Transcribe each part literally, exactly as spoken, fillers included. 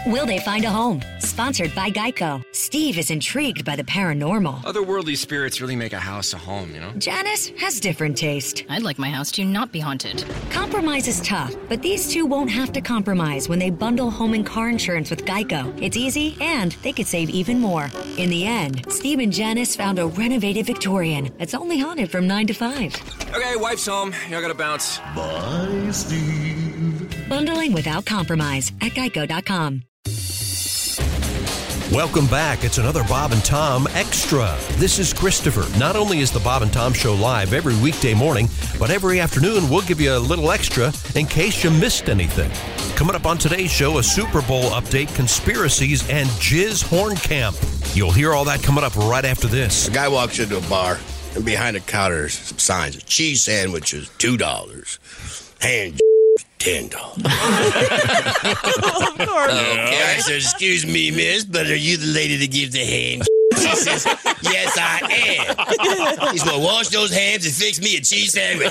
Will they find a home? Sponsored by Geico. Steve is intrigued by the paranormal. Otherworldly spirits really make a house a home, you know? Janice has different taste. I'd like my house to not be haunted. Compromise is tough, but these two won't have to compromise when they bundle home and car insurance with Geico. It's easy, and they could save even more. In the end, Steve and Janice found a renovated Victorian that's only haunted from nine to five. Okay, wife's home. I gotta bounce. Bye, Steve. Bundling without compromise at geico dot com. Welcome back. It's another Bob and Tom Extra. This is Christopher. Not only is the Bob and Tom Show live every weekday morning, but every afternoon we'll give you a little extra in case you missed anything. Coming up on today's show, a Super Bowl update, conspiracies, and Jizz Horn Camp. You'll hear all that coming up right after this. A guy walks into a bar, and behind the counter there's some signs. A cheese sandwich is two dollars. Hand ten dollars. Of course. Okay, I said, excuse me, miss, but are you the lady that gives the hand? She says, yes, I am. He's going to wash those hands and fix me a cheese sandwich.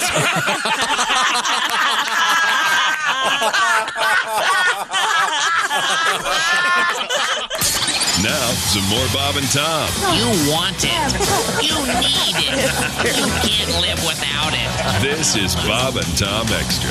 Now, some more Bob and Tom. You want it. You need it. You can't live without it. This is Bob and Tom Extra.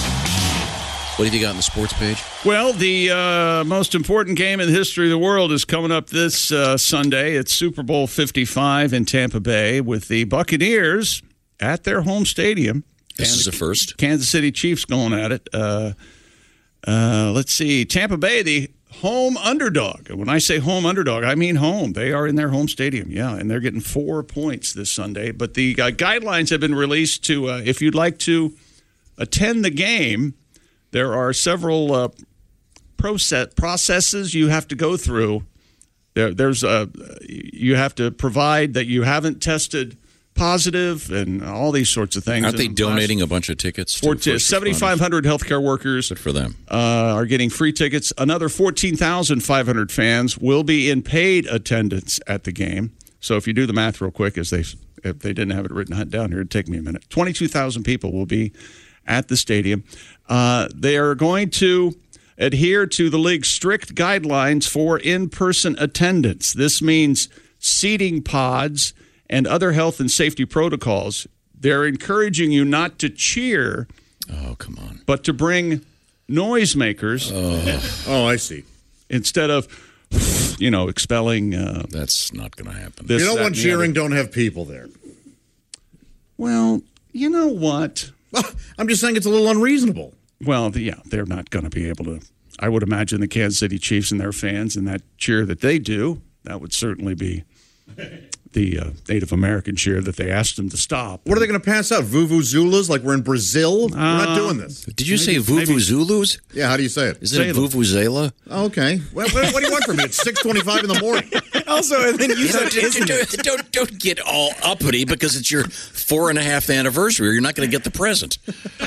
What have you got on the sports page? Well, the uh, most important game in the history of the world is coming up this uh, Sunday. It's Super Bowl fifty-five in Tampa Bay with the Buccaneers at their home stadium. This is the first. Kansas City Chiefs going at it. Uh, uh, let's see. Tampa Bay, the home underdog. When I say home underdog, I mean home. They are in their home stadium, yeah, and they're getting four points this Sunday. But the uh, guidelines have been released to, uh, if you'd like to attend the game, there are several uh, process, processes you have to go through. There, there's a, you have to provide that you haven't tested positive and all these sorts of things. Aren't they donating a bunch of tickets? To seventy-five hundred healthcare workers Good for them. Uh, are getting free tickets. Another fourteen thousand five hundred fans will be in paid attendance at the game. So if you do the math real quick, as they if they didn't have it written down here, it'd take me a minute. twenty-two thousand people will be at the stadium. Uh, they are going to adhere to the league's strict guidelines for in-person attendance. This means seating pods and other health and safety protocols. They're encouraging you not to cheer. Oh, come on. But to bring noisemakers. Oh, oh I see. Instead of, you know, expelling. Uh, That's not going to happen. This, you don't want cheering, don't have people there. Well, you know what? I'm just saying it's a little unreasonable. Well, the, yeah, they're not going to be able to. I would imagine the Kansas City Chiefs and their fans and that cheer that they do, that would certainly be the uh, Native American cheer that they asked them to stop. What are they going to pass out? Vuvuzelas like we're in Brazil? We're Uh, not doing this. Did you maybe, say Vuvuzulus? Yeah, how do you say it? Isn't it Vuvuzela? Oh, okay. What, what, what do you want from me? It's six twenty-five in the morning. Also, and then you, you said, know, don't, don't, don't, don't get all uppity because it's your four and a half anniversary. You're not going to get the present.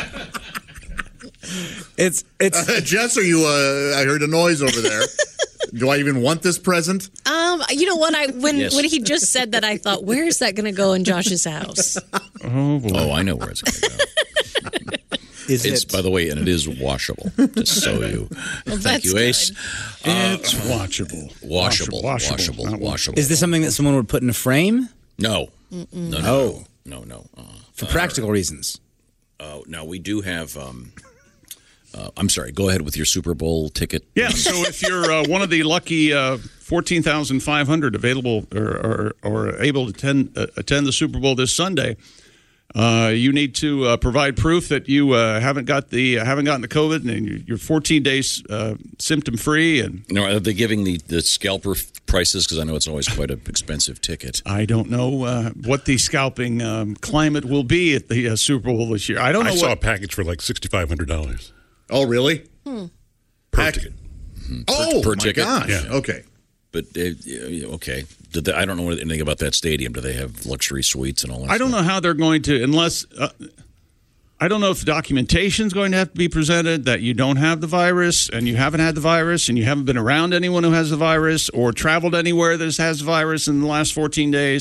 It's it's uh, Jess. Are you? Uh, I heard a noise over there. Do I even want this present? Um, you know what? I when Yes. when he just said that, I thought, where is that going to go in Josh's house? Oh, boy. Oh, I know where it's going to go. Is it's, it? by the way, and it is washable. Just so you. Well, Thank that's you, Ace. Uh, It's watchable. washable. Washable. Washable. Not Washable. Is this something that someone would put in a frame No. No, no, Oh. no, no, no. Uh, for practical reasons? uh, now, we do have... Um, uh, I'm sorry, go ahead with your Super Bowl ticket. Yeah, so if you're uh, one of the lucky uh, fourteen thousand five hundred available or, or, or able to attend, uh, attend the Super Bowl this Sunday, uh, you need to uh, provide proof that you uh, haven't got the uh, haven't gotten the COVID and you're fourteen days uh, symptom free. And You know, are they giving the, the scalper prices? Because I know it's always quite an expensive ticket. I don't know uh, what the scalping um, climate will be at the uh, Super Bowl this year. I don't know. I saw what, a package for like sixty-five hundred dollars. Oh, really? Hmm. Per Pack- ticket. Mm-hmm. Oh, per my ticket? gosh. Yeah. Okay. But, uh, yeah, okay. Did they, I don't know anything about that stadium. Do they have luxury suites and all that I don't stuff? know how they're going to, unless uh, I don't know if documentation is going to have to be presented that you don't have the virus and you haven't had the virus and you haven't been around anyone who has the virus or traveled anywhere that has the virus in the last fourteen days.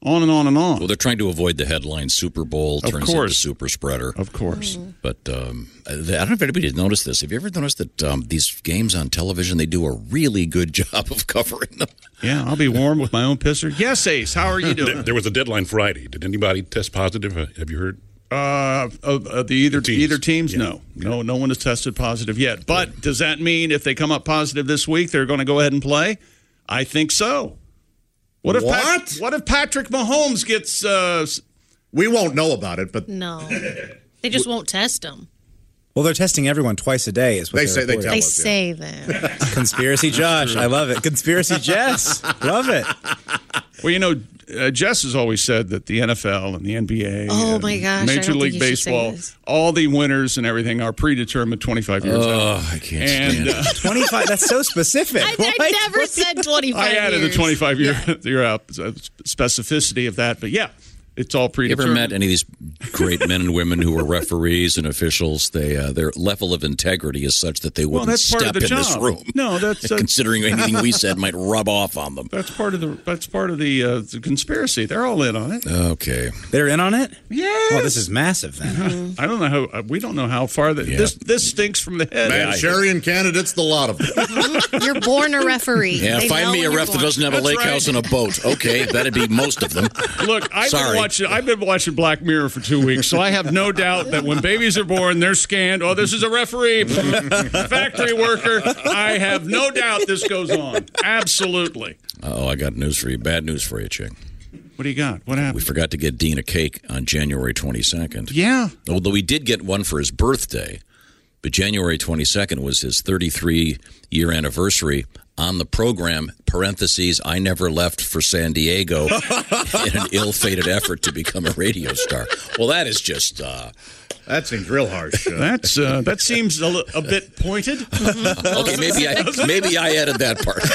On and on and on. Well, they're trying to avoid the headline Super Bowl Of turns course. into super spreader. Of course. But um, I don't know if anybody has noticed this. Have you ever noticed that um, these games on television, they do a really good job of covering them? Yeah, I'll be warm with my own pisser. Yes, Ace, how are you doing? There, there was a deadline Friday. Did anybody test positive? Uh, Have you heard? Uh, of, of the either teams. either teams, Yeah. no, no, no one has tested positive yet. But does that mean if they come up positive this week, they're going to go ahead and play? I think so. What if Pat- What? what if Patrick Mahomes gets? Uh, s- We won't know about it, but No. They just won't test them. Well, they're testing everyone twice a day. Is what They they're say- they reporting. tell They us, yeah. say that. Conspiracy Josh. I love it. Conspiracy Jess. Love it. well, you know, uh, Jess has always said that the N F L and the N B A, Oh, and my gosh, I Major don't League think you should say Baseball, this. all the winners and everything are predetermined twenty-five years Oh, out. I can't And stand uh, it. twenty-five. That's so specific. I, Why- I never said twenty-five I added years. the twenty-five year, year out uh, specificity of that, but yeah, it's all You ever predetermined. met any of these great men and women who were referees and officials? They uh, their level of integrity is such that they Well, wouldn't that's part of step the in this job. room. No, that's uh, considering anything we said might rub off on them. that's part of the that's part of the, uh, the conspiracy. They're all in on it. Okay. They're in on it? Yes. Oh, this is massive then. I don't know how uh, we don't know how far that Yeah. this this stinks from the head. Manchurian candidates, the lot of them. You're born a referee. Yeah, They find know me a when ref you're that born. doesn't have a That's lake right. house and a boat. Okay, that'd be most of them. Look, I've Sorry. been watching. I've been watching Black Mirror for two weeks, so I have no doubt that when babies are born, they're scanned. Oh, this is a referee, factory worker. I have no doubt this goes on. Absolutely. Oh, I got news for you. Bad news for you, Chick. What do you got? What We happened? forgot to get Dean a cake on January twenty-second. Yeah. Although we did get one for his birthday, but January twenty-second was his thirty-three-year anniversary. On the program, parentheses, I never left for San Diego in an ill-fated effort to become a radio star. Well, that is just... Uh, That seems real harsh. Uh, That's uh, that seems a, li- a bit pointed. okay, maybe I maybe I added that part.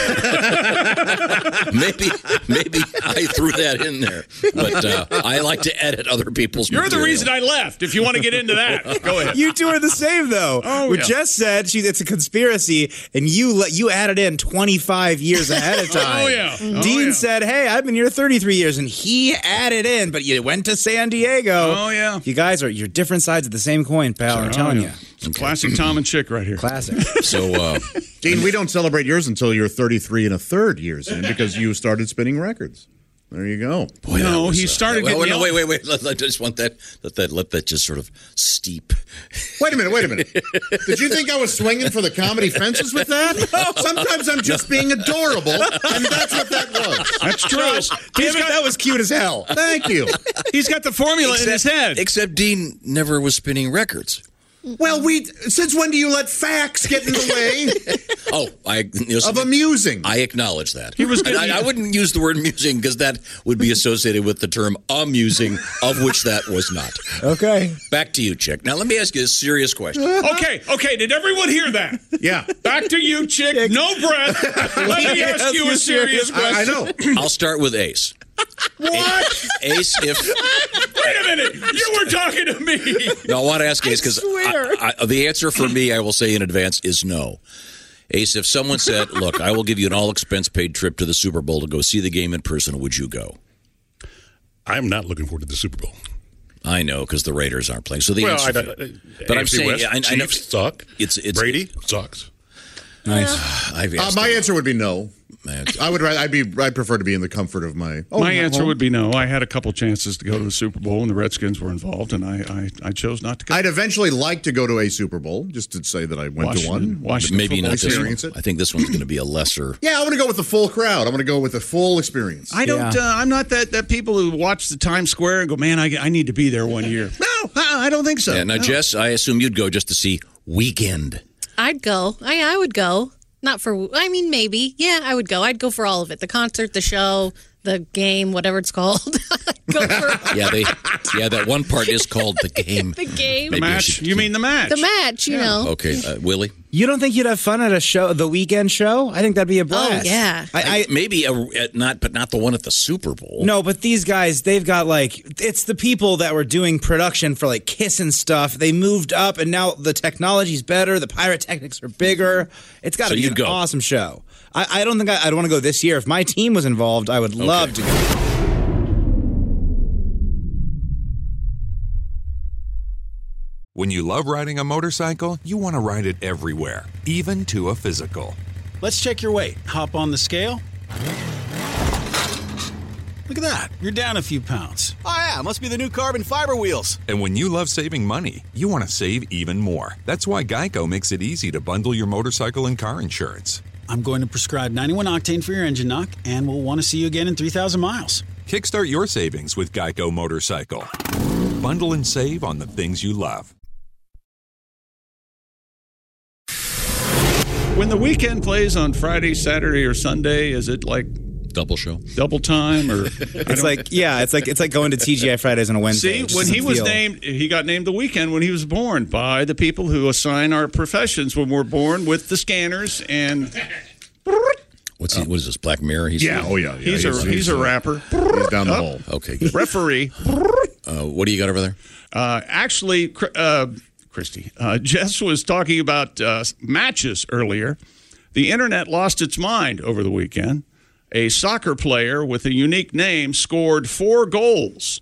maybe maybe I threw that in there. But uh, I like to edit other people's You're the material. reason I left. If you want to get into that, go ahead. You two are the same though. Oh, What yeah. Jess said, she it's a conspiracy, and you let you added in twenty-five years ahead of time. Oh, yeah. Oh, Dean yeah. said, "Hey, I've been here thirty-three years," and he added in, but you went to San Diego. Oh, yeah. You guys are you're different sides of the same coin, pal. I'm telling Oh, yeah. you, Classic Tom and Chick right here. classic. So uh, Dean, we don't celebrate yours until you're thirty-three and a third years in because you started spinning records. There you go. boy, that No, was, he uh, started Wait, getting wait, no, yelled- wait, wait, wait. Let, let, just want that. Let that. Let that just sort of steep. Wait a minute, wait a minute. Did you think I was swinging for the comedy fences with that? Sometimes I'm just being adorable, and that's what that was. That's true. Damn it, that was cute as hell. Thank you. He's got the formula in his head. Except Dean never was spinning records. Well, we. Since when do you let facts get in the way Oh, I listen, of amusing? I acknowledge that. He was And getting- I, I wouldn't use the word amusing because that would be associated with the term amusing, of which that was not. Okay. Back to you, Chick. Now, let me ask you a serious question. Okay, okay. Did everyone hear that? Yeah. Back to you, Chick. No breath. Let me ask you a serious I, I question. know. I'll start with Ace. What? Ace, if Wait a minute. You were talking to me. no, I want to ask Ace because swear. the answer for me, I will say in advance, is no. Ace, if someone said, "Look, I will give you an all-expense-paid trip to the Super Bowl to go see the game in person," would you go? I'm not looking forward to the Super Bowl. I know because the Raiders aren't playing. So the well, answer, I, for- I, but I'm A F C saying, West, I, I know Chiefs suck. It's it's Brady sucks. Nice. I've Uh, asked my him. answer would be no. Man, I would. I'd be. I'd prefer to be in the comfort of my. Oh, My my answer home. would be no. I had a couple chances to go to the Super Bowl, and the Redskins were involved, and I, I, I chose not to go. I'd eventually like to go to a Super Bowl, just to say that I went Washington, to one. Washington maybe football not this experience one. it. I think this one's going to be a lesser. Yeah, I want to go with the full crowd. I'm going to go with the full experience. I don't. Yeah. Uh, I'm not that, that people who watch the Times Square and go, man, I, I need to be there one year. No, I I don't think so. Yeah, now, No. Jess, I assume you'd go just to see Weekend. I'd go. I I would go. Not for. I mean, maybe. Yeah, I would go. I'd go for all of it. The concert, the show, the game, whatever it's called. Go for Yeah, they. Yeah, that one part is called the game. the game. The Maybe I match? should You mean the match? The match. You know. Okay, uh, Willie. You don't think you'd have fun at a show, the weekend show? I think that'd be a blast. Oh, yeah. I, I maybe a, uh, not, but not the one at the Super Bowl. No, but these guys, they've got like, it's the people that were doing production for like Kiss and stuff. They moved up and now the technology's better. The pyrotechnics are bigger. It's got to So be you'd an go. awesome show. I, I don't think I, I'd want to go this year. If my team was involved, I would love to go. When you love riding a motorcycle, you want to ride it everywhere, even to a physical. Let's check your weight. Hop on the scale. Look at that. You're down a few pounds. Oh, yeah. Must be the new carbon fiber wheels. And when you love saving money, you want to save even more. That's why Geico makes it easy to bundle your motorcycle and car insurance. I'm going to prescribe ninety-one octane for your engine knock, and we'll want to see you again in three thousand miles. Kickstart your savings with Geico Motorcycle. Bundle and save on the things you love. When the weekend plays on Friday, Saturday, or Sunday, is it like double show, double time, or it's like yeah, it's like it's like going to T G I Fridays on a Wednesday. See, when he was feel... named, he got named the weekend when he was born by the people who assign our professions when we're born with the scanners and. What's he? What is this? Black Mirror? He's yeah, oh yeah, yeah. He's, he's a he's, he's a rapper. He's down the oh. hall. Okay, good. Referee. Uh, what do you got over there? Uh, actually, uh, Christy, uh, Jess was talking about uh, matches earlier. The internet lost its mind over the weekend. A soccer player with a unique name scored four goals,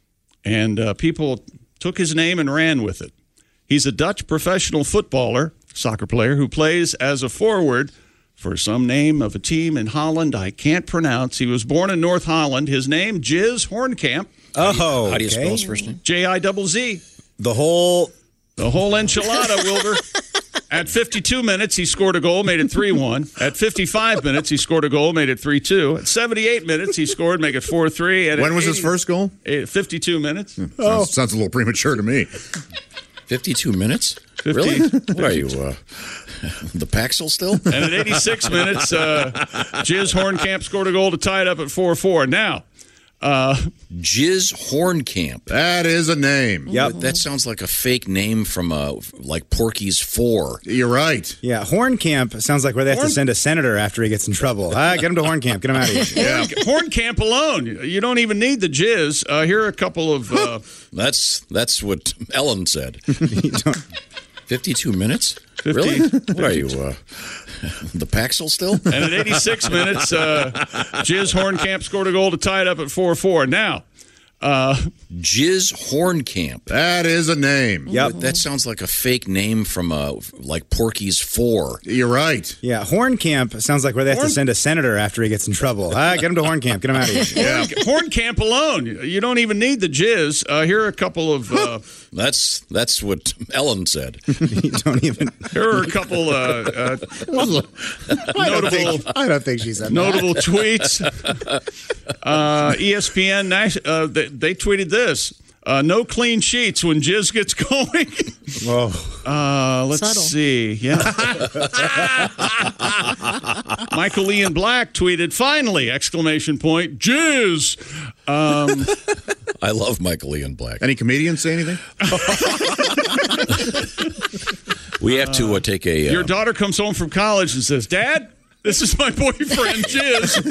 and uh, people took his name and ran with it. He's a Dutch professional footballer, soccer player, who plays as a forward for some name of a team in Holland I can't pronounce. He was born in North Holland. His name, Jiz Hornkamp. Oh, how do you okay. spell his first name? J I double Z. The whole... The whole enchilada, Wilbur. At fifty-two minutes, he scored a goal, made it three one. At fifty-five minutes, he scored a goal, made it three two. At seventy-eight minutes, he scored, make it four three. When was eighty, his first goal? fifty-two minutes. Hmm. Oh. Sounds, sounds a little premature to me. fifty-two minutes? fifty Really? What are you, uh, the Paxil still? And at eighty-six minutes, uh, Jiz Hornkamp scored a goal to tie it up at four four. Now, uh, Jiz Hornkamp. That is a name. Yep. That sounds like a fake name from uh, like Porky's Four. You're right. Yeah, Hornkamp sounds like where they have Horn- to send a senator after he gets in trouble. Ah, get him to Hornkamp. Get him out of here. Yeah. Hornkamp alone. You don't even need the jizz. Uh, here are a couple of... Uh, that's that's what Ellen said. You don't- fifty-two minutes? fifty Really? What are you, uh, the Paxil still? And at eighty-six minutes, uh, Jiz Hornkamp scored a goal to tie it up at four four. Now, uh, Jiz Hornkamp. That is a name. Yep. That sounds like a fake name from uh, like Porky's Four. You're right. Yeah, Hornkamp sounds like where they have Horn- to send a senator after he gets in trouble. Ah, get him to Hornkamp. Get him out of here. Yeah. Hornkamp alone. You don't even need the jizz. Uh, here are a couple of... Uh, that's that's what Ellen said. You don't even... Here are a couple uh, uh, I don't notable... think, I don't think she said Notable that. tweets. Uh, E S P N, uh, they, they tweeted this. Uh, no clean sheets when Jiz gets going. Whoa. Uh, let's Subtle. see. Yeah. Michael Ian Black tweeted, finally, exclamation point, Jiz. Um, I love Michael Ian Black. Any comedians say anything? We have to uh, take a... Uh, your daughter comes home from college and says, Dad, this is my boyfriend, Jiz.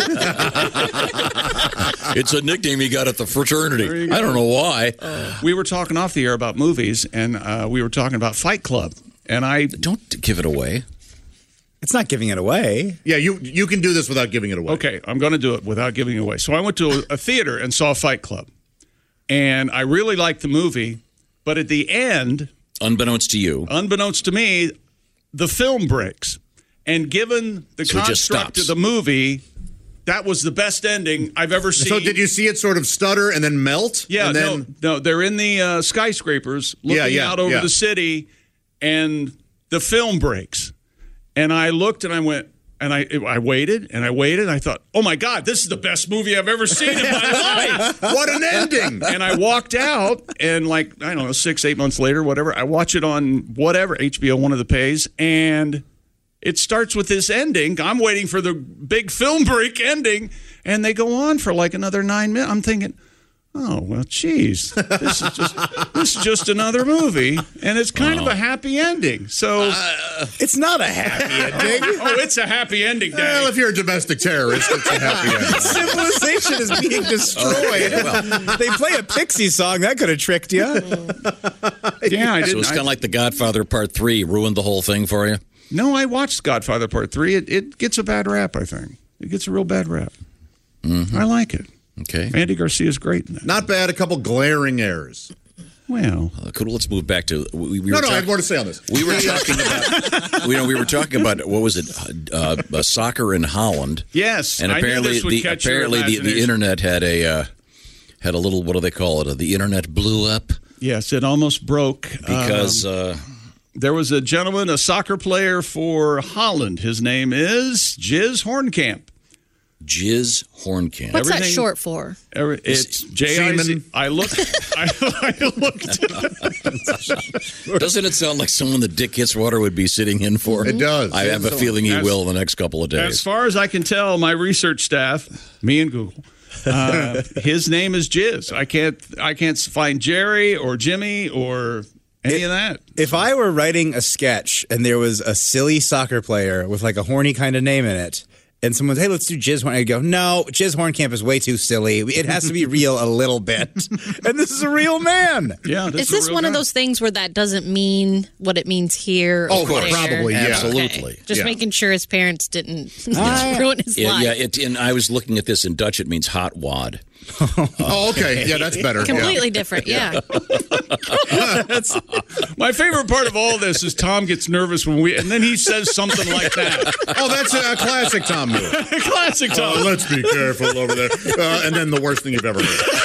It's a nickname he got at the fraternity. I don't know why. Uh, we were talking off the air about movies, and uh, we were talking about Fight Club. And I don't give it away. It's not giving it away. Yeah, you you can do this without giving it away. Okay, I'm going to do it without giving it away. So I went to a, a theater and saw Fight Club. And I really liked the movie, but at the end... Unbeknownst to you. Unbeknownst to me, the film breaks. And given the so construct of the movie, that was the best ending I've ever seen. So did you see it sort of stutter and then melt? Yeah, and then... no, no. They're in the uh, skyscrapers looking yeah, yeah, out over yeah. the city, and the film breaks. And I looked and I went, and I I waited and I waited. And I thought, oh my God, this is the best movie I've ever seen in my life. What an ending! And I walked out, and like, I don't know, six, eight months later, whatever, I watch it on whatever, H B O, one of the pays, and it starts with this ending. I'm waiting for the big film break ending, and they go on for like another nine minutes. I'm thinking, oh, well, geez, this is just this is just another movie, and it's kind wow. of a happy ending. So uh, it's not a happy ending. Oh, it's a happy ending, Dad. Well, if you're a domestic terrorist, it's a happy ending. Civilization is being destroyed. Well, they play a Pixie song. That could have tricked you. Yeah, I didn't. So it's kind of like The Godfather Part Three ruined the whole thing for you. No, I watched Godfather Part Three. It, it gets a bad rap, I think. It gets a real bad rap. Mm-hmm. I like it. Okay. Andy Garcia's great in that. Not bad. A couple glaring errors. Well, uh, cool. Let's move back to. We, we no, were no, talk- I have more to say on this. We were talking about. You know, we were talking about what was it? Uh, uh, soccer in Holland. Yes, and I knew apparently this would the catch your apparently the, the imagination. internet had a uh, had a little. What do they call it? Uh, the internet blew up. Yes, it almost broke because. Um, uh, There was a gentleman, a soccer player for Holland. His name is Jiz Hornkamp. Jiz Hornkamp. What's that Everything- short for? Every, it's J I Z. I looked. I, I looked. Doesn't it sound like someone that Dick Hitswater would be sitting in for? It does. I have a feeling he As- will in the next couple of As days. far as I can tell, my research staff, me and Google, uh, his name is Jiz. I can't. I can't find Jerry or Jimmy or any of that. If I were writing a sketch and there was a silly soccer player with like a horny kind of name in it, and someone said, hey, let's do Jiz Horn, I'd go, no, Jiz Hornkamp is way too silly. It has to be real a little bit. And this is a real man. Yeah. Is this one of those things where that doesn't mean what it means here? Oh, or there? probably, yeah. Absolutely. Okay. Just Yeah. making sure his parents didn't Ah. ruin his Yeah, life. yeah. It, and I was looking at this in Dutch. It means hot wad. Oh, okay. Yeah, that's better. Completely different, yeah. My favorite part of all this is Tom gets nervous when we, and then he says something like that. Oh, that's a classic Tom move. Classic Tom. Oh, let's be careful over there. Uh, and then the worst thing you've ever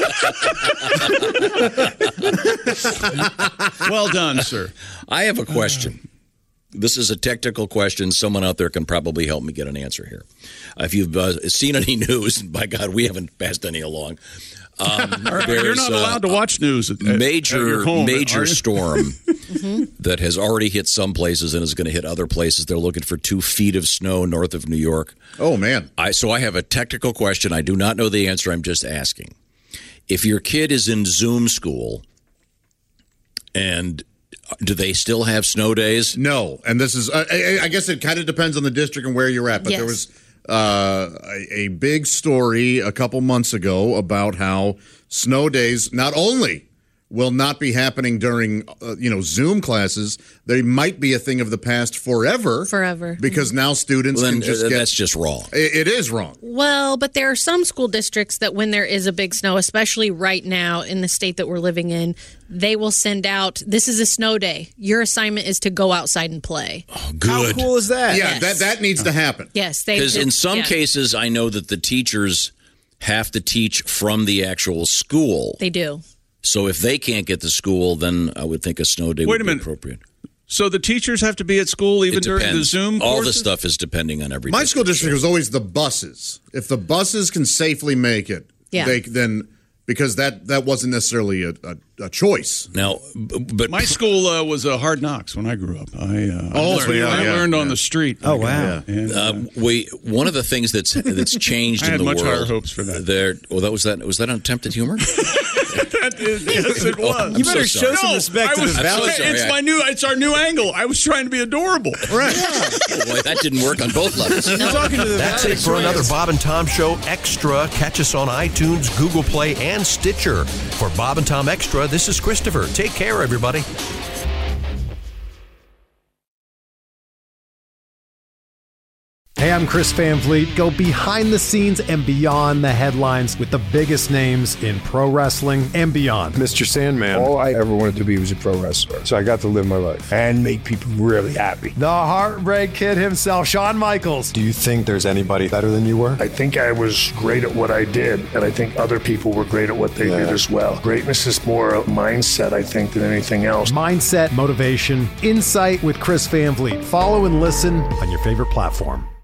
heard. Well done, sir. I have a question. This is a technical question. Someone out there can probably help me get an answer here. Uh, if you've uh, seen any news, by God, we haven't passed any along. Um, You're there's, not uh, allowed to watch news at, at- major at your home, major are you? storm that has already hit some places and is going to hit other places. They're looking for two feet of snow north of New York. Oh, man. I so I have a technical question. I do not know the answer. I'm just asking. If your kid is in Zoom school, and do they still have snow days? No. And this is, uh, I, I guess it kind of depends on the district and where you're at. But Yes. there was uh, a, a big story a couple months ago about how snow days not only will not be happening during, uh, you know, Zoom classes, they might be a thing of the past forever. Forever. Because now students Well, then, can just uh, get. that's just wrong. It, it is wrong. Well, but there are some school districts that when there is a big snow, especially right now in the state that we're living in, they will send out, this is a snow day. Your assignment is to go outside and play. Good. How cool is that? Yeah, Yes. that, that needs to happen. Yes. they Because in some yeah, cases, I know that the teachers have to teach from the actual school. They do. So if they can't get to school, then I would think a snow day Wait would a be minute. appropriate. So the teachers have to be at school even It during the depends. Zoom All courses? this stuff is depending on every My school district. district was always the buses. If the buses can safely make it, Yeah. they then because that that wasn't necessarily a, a, a choice. Now, b- but My school uh, was a Hard Knocks when I grew up. I, uh, Oh, I learned, yeah, I yeah, learned on yeah. the street. Oh, wow. And, uh, uh, we one of the things that's that's changed I in had the much world. higher hopes for that. There, well, that was that. Was that attempted humor? that is, yes, it was. I'm You better so show sorry. some No, respect I to was, this I'm so valley. sorry. It's I- my new. It's our new angle. I was trying to be adorable. Right. Boy, that didn't work on both levels. Talking to the That's it for another Bob and Tom Show Extra. Catch us on iTunes, Google Play, and Stitcher. For Bob and Tom Extra, this is Christopher. Take care, everybody. Hey, I'm Chris Van Vliet. Go behind the scenes and beyond the headlines with the biggest names in pro wrestling and beyond. Mister Sandman, all I ever wanted to be was a pro wrestler. So I got to live my life and make people really happy. The Heartbreak Kid himself, Shawn Michaels. Do you think there's anybody better than you were? I think I was great at what I did, and I think other people were great at what they Yeah. did as well. Greatness is more a mindset, I think, than anything else. Mindset, motivation, insight with Chris Van Vliet. Follow and listen on your favorite platform.